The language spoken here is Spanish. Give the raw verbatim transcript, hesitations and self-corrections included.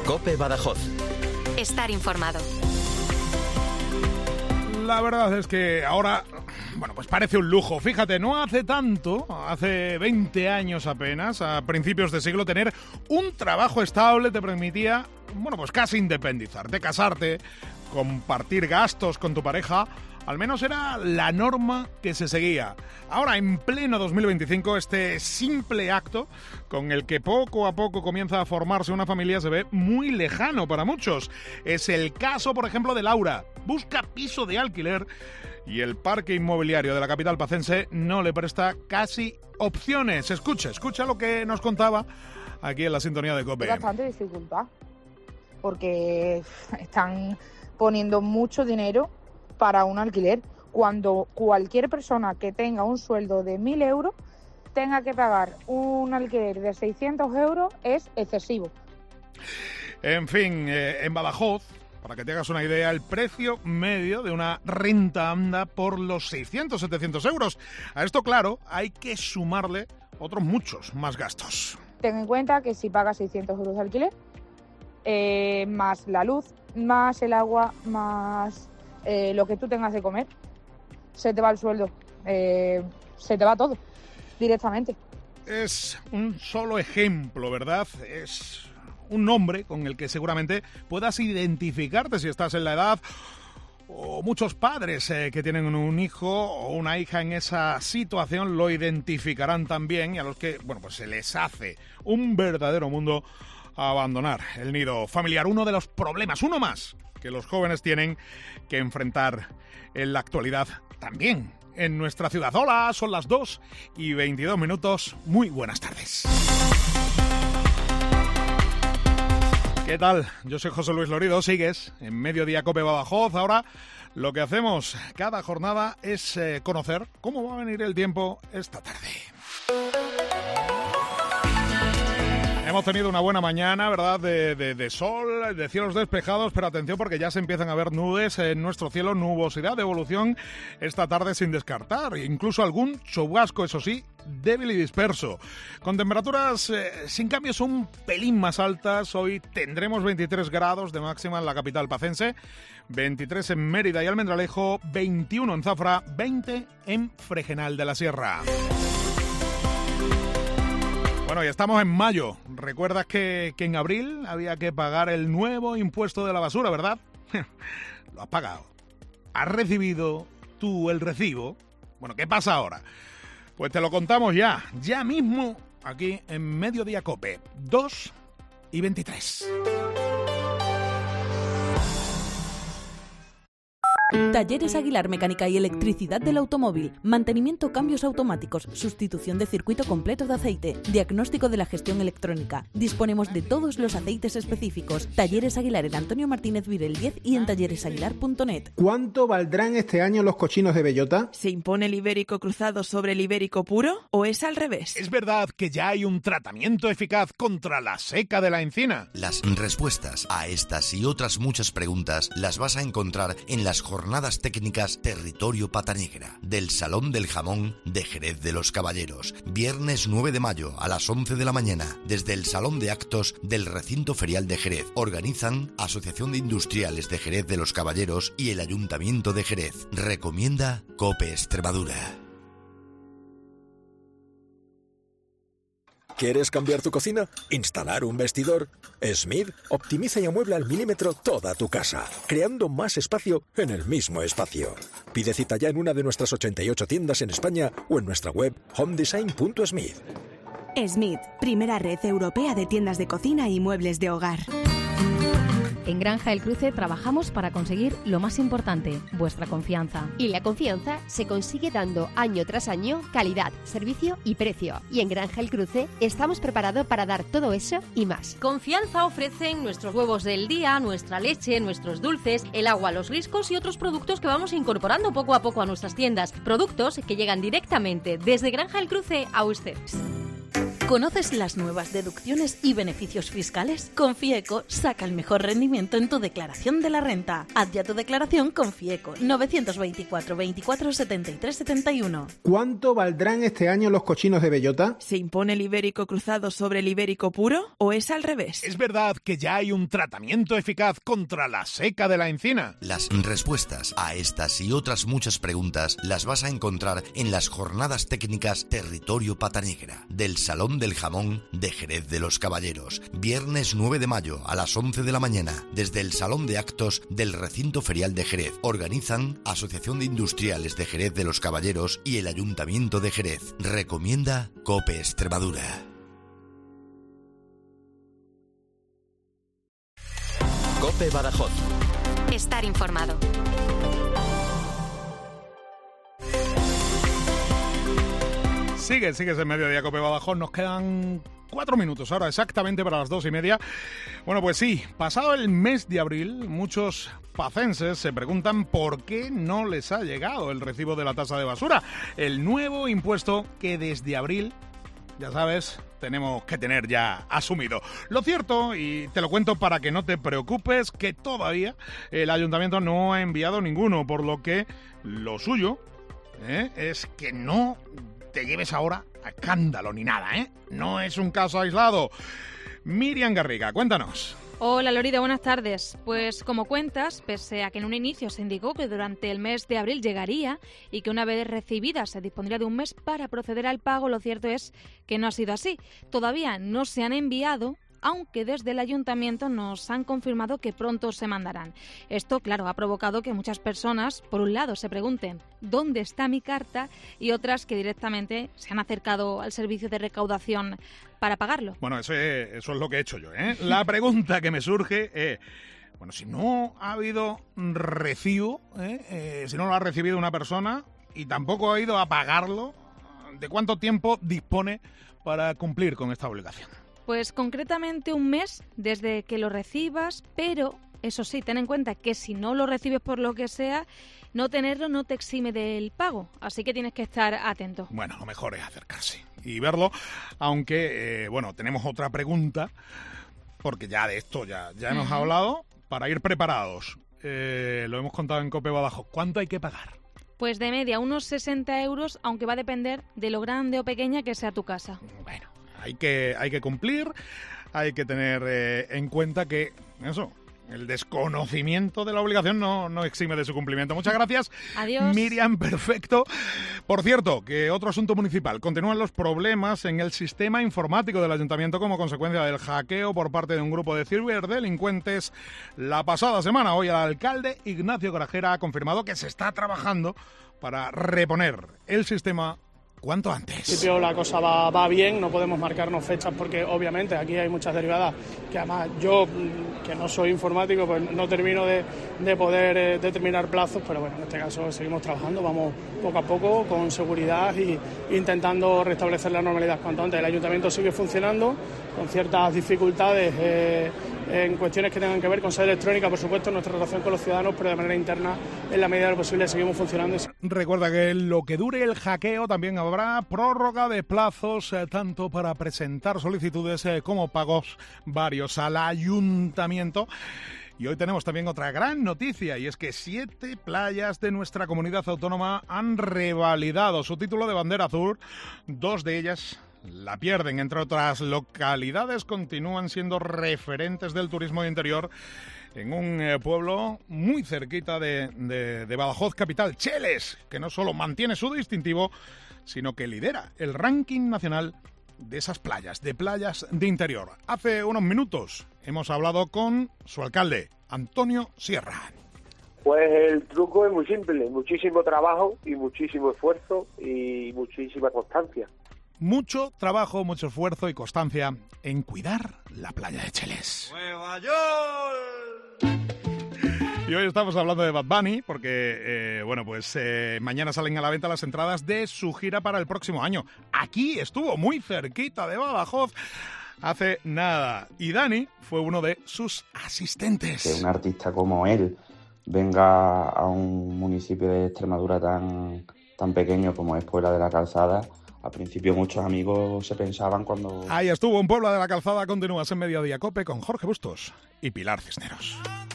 COPE Badajoz. Estar informado. La verdad es que ahora, bueno, pues parece un lujo. Fíjate, no hace tanto, hace veinte años apenas, a principios de siglo, tener un trabajo estable te permitía, bueno, pues casi independizarte, casarte, compartir gastos con tu pareja. Al menos era la norma que se seguía. Ahora, en pleno dos mil veinticinco, este simple acto, con el que poco a poco comienza a formarse una familia, se ve muy lejano para muchos. Es el caso, por ejemplo, de Laura. Busca piso de alquiler y el parque inmobiliario de la capital pacense no le presta casi opciones. Escucha, escucha lo que nos contaba aquí en la sintonía de COPE. Hay bastante dificultad, porque están poniendo mucho dinero para un alquiler, cuando cualquier persona que tenga un sueldo de mil euros tenga que pagar un alquiler de seiscientos euros es excesivo. En fin, eh, en Badajoz, para que te hagas una idea, el precio medio de una renta anda por los seiscientos, setecientos euros. A esto, claro, hay que sumarle otros muchos más gastos. Ten en cuenta que si pagas seiscientos euros de alquiler, eh, más la luz, más el agua, más Eh, lo que tú tengas de comer, se te va el sueldo, eh, se te va todo directamente. Es un solo ejemplo, ¿verdad? Es un nombre con el que seguramente puedas identificarte si estás en la edad, o muchos padres eh, que tienen un hijo o una hija en esa situación lo identificarán también, y a los que, bueno, pues se les hace un verdadero mundo abandonar el nido familiar. Uno de los problemas, uno más, que los jóvenes tienen que enfrentar en la actualidad también en nuestra ciudad. Hola, son las dos y veintidós minutos. Muy buenas tardes. ¿Qué tal? Yo soy José Luis Lorido, sigues en Mediodía COPE Badajoz. Ahora lo que hacemos cada jornada es eh, conocer cómo va a venir el tiempo esta tarde. Hemos tenido una buena mañana, ¿verdad?, de, de, de sol, de cielos despejados, pero atención porque ya se empiezan a ver nubes en nuestro cielo, nubosidad de evolución esta tarde sin descartar, incluso algún chubasco, eso sí, débil y disperso. Con temperaturas eh, sin cambios un pelín más altas, hoy tendremos veintitrés grados de máxima en la capital pacense, veintitrés en Mérida y Almendralejo, veintiuno en Zafra, veinte en Fregenal de la Sierra. Bueno, ya estamos en mayo. ¿Recuerdas que, que en abril había que pagar el nuevo impuesto de la basura, verdad? Lo has pagado. ¿Has recibido tú el recibo? Bueno, ¿qué pasa ahora? Pues te lo contamos ya, ya mismo, aquí en Mediodía COPE, dos y veintitrés. Talleres Aguilar Mecánica y Electricidad del Automóvil. Mantenimiento, cambios automáticos, sustitución de circuito completo de aceite, diagnóstico de la gestión electrónica. Disponemos de todos los aceites específicos. Talleres Aguilar en Antonio Martínez Virel diez y en talleres aguilar punto net. ¿Cuánto valdrán este año los cochinos de bellota? ¿Se impone el ibérico cruzado sobre el ibérico puro o es al revés? ¿Es verdad que ya hay un tratamiento eficaz contra la seca de la encina? Las respuestas a estas y otras muchas preguntas las vas a encontrar en las jornadas Jornadas técnicas Territorio Pata Negra del Salón del Jamón de Jerez de los Caballeros, viernes nueve de mayo a las once de la mañana, desde el Salón de Actos del Recinto Ferial de Jerez. Organizan Asociación de Industriales de Jerez de los Caballeros y el Ayuntamiento de Jerez. Recomienda COPE Extremadura. ¿Quieres cambiar tu cocina? ¿Instalar un vestidor? Smith optimiza y amuebla al milímetro toda tu casa, creando más espacio en el mismo espacio. Pide cita ya en una de nuestras ochenta y ocho tiendas en España o en nuestra web home design punto smith. Smith, primera red europea de tiendas de cocina y muebles de hogar. En Granja El Cruce trabajamos para conseguir lo más importante, vuestra confianza. Y la confianza se consigue dando año tras año calidad, servicio y precio. Y en Granja El Cruce estamos preparados para dar todo eso y más. Confianza ofrecen nuestros huevos del día, nuestra leche, nuestros dulces, el agua, los riscos y otros productos que vamos incorporando poco a poco a nuestras tiendas. Productos que llegan directamente desde Granja El Cruce a ustedes. ¿Conoces las nuevas deducciones y beneficios fiscales? Con FIECO saca el mejor rendimiento en tu declaración de la renta. Haz ya tu declaración con FIECO novecientos veinticuatro veinticuatro setenta y tres setenta y uno. ¿Cuánto valdrán este año los cochinos de bellota? ¿Se impone el ibérico cruzado sobre el ibérico puro o es al revés? ¿Es verdad que ya hay un tratamiento eficaz contra la seca de la encina? Las respuestas a estas y otras muchas preguntas las vas a encontrar en las jornadas técnicas Territorio Pata Negra del Salón del Jamón de Jerez de los Caballeros, viernes nueve de mayo a las once de la mañana, desde el Salón de Actos del Recinto Ferial de Jerez. Organizan Asociación de Industriales de Jerez de los Caballeros y el Ayuntamiento de Jerez. Recomienda COPE Extremadura. COPE Badajoz. Estar informado. Sigue, sigues en Mediodía Cope Badajoz. Nos quedan cuatro minutos ahora exactamente para las dos y media. Bueno, pues sí, pasado el mes de abril, muchos pacenses se preguntan por qué no les ha llegado el recibo de la tasa de basura, el nuevo impuesto que desde abril, ya sabes, tenemos que tener ya asumido. Lo cierto, y te lo cuento para que no te preocupes, que todavía el ayuntamiento no ha enviado ninguno, por lo que lo suyo ¿eh? es que no te lleves ahora a escándalo ni nada, ¿eh? No es un caso aislado. Miriam Garriga, cuéntanos. Hola Lorida, buenas tardes. Pues como cuentas, pese a que en un inicio se indicó que durante el mes de abril llegaría y que una vez recibida se dispondría de un mes para proceder al pago, lo cierto es que no ha sido así. Todavía no se han enviado, aunque desde el ayuntamiento nos han confirmado que pronto se mandarán. Esto, claro, ha provocado que muchas personas, por un lado, se pregunten ¿dónde está mi carta? Y otras que directamente se han acercado al servicio de recaudación para pagarlo. Bueno, eso es, eso es lo que he hecho yo, ¿eh? La pregunta que me surge es, bueno, si no ha habido recibo, ¿eh? Eh, si no lo ha recibido una persona y tampoco ha ido a pagarlo, ¿de cuánto tiempo dispone para cumplir con esta obligación? Pues concretamente un mes desde que lo recibas, pero eso sí, ten en cuenta que si no lo recibes por lo que sea, no tenerlo no te exime del pago, así que tienes que estar atento. Bueno, lo mejor es acercarse y verlo, aunque, eh, bueno, tenemos otra pregunta, porque ya de esto ya, ya hemos uh-huh. hablado, para ir preparados. Eh, lo hemos contado en COPE Badajoz. ¿Cuánto hay que pagar? Pues de media unos sesenta euros, aunque va a depender de lo grande o pequeña que sea tu casa. Bueno. Hay que, hay que cumplir, hay que tener eh, en cuenta que eso, el desconocimiento de la obligación no, no exime de su cumplimiento. Muchas gracias. Adiós. Miriam, perfecto. Por cierto, que otro asunto municipal. Continúan los problemas en el sistema informático del ayuntamiento como consecuencia del hackeo por parte de un grupo de ciberdelincuentes la pasada semana. Hoy el alcalde Ignacio Grajera ha confirmado que se está trabajando para reponer el sistema cuanto antes. En principio la cosa va, va bien, no podemos marcarnos fechas porque obviamente aquí hay muchas derivadas que además yo, que no soy informático, pues no termino de, de poder eh, determinar plazos, pero bueno, en este caso seguimos trabajando, vamos poco a poco con seguridad y intentando restablecer la normalidad cuanto antes. El ayuntamiento sigue funcionando con ciertas dificultades eh, en cuestiones que tengan que ver con sede electrónica, por supuesto, nuestra relación con los ciudadanos, pero de manera interna, en la medida de lo posible, seguimos funcionando. Recuerda que en lo que dure el hackeo también habrá prórroga de plazos, eh, tanto para presentar solicitudes eh, como pagos varios al ayuntamiento. Y hoy tenemos también otra gran noticia, y es que siete playas de nuestra comunidad autónoma han revalidado su título de bandera azul. Dos de ellas la pierden. Entre otras localidades, continúan siendo referentes del turismo de interior en un eh, pueblo muy cerquita de, de, de Badajoz capital, Cheles, que no solo mantiene su distintivo, sino que lidera el ranking nacional de esas playas, de playas de interior. Hace unos minutos hemos hablado con su alcalde, Antonio Sierra. Pues el truco es muy simple, muchísimo trabajo y muchísimo esfuerzo y muchísima constancia. Mucho trabajo, mucho esfuerzo y constancia en cuidar la playa de Cheles. ¡Nueva York! Y hoy estamos hablando de Bad Bunny porque, eh, bueno, pues eh, mañana salen a la venta las entradas de su gira para el próximo año. Aquí estuvo muy cerquita de Badajoz hace nada. Y Dani fue uno de sus asistentes. Que un artista como él venga a un municipio de Extremadura tan, tan pequeño como es Puebla de la Calzada al principio muchos amigos se pensaban cuando... Ahí estuvo un Puebla de la Calzada. Continúas en Mediodía Cope con Jorge Bustos y Pilar Cisneros.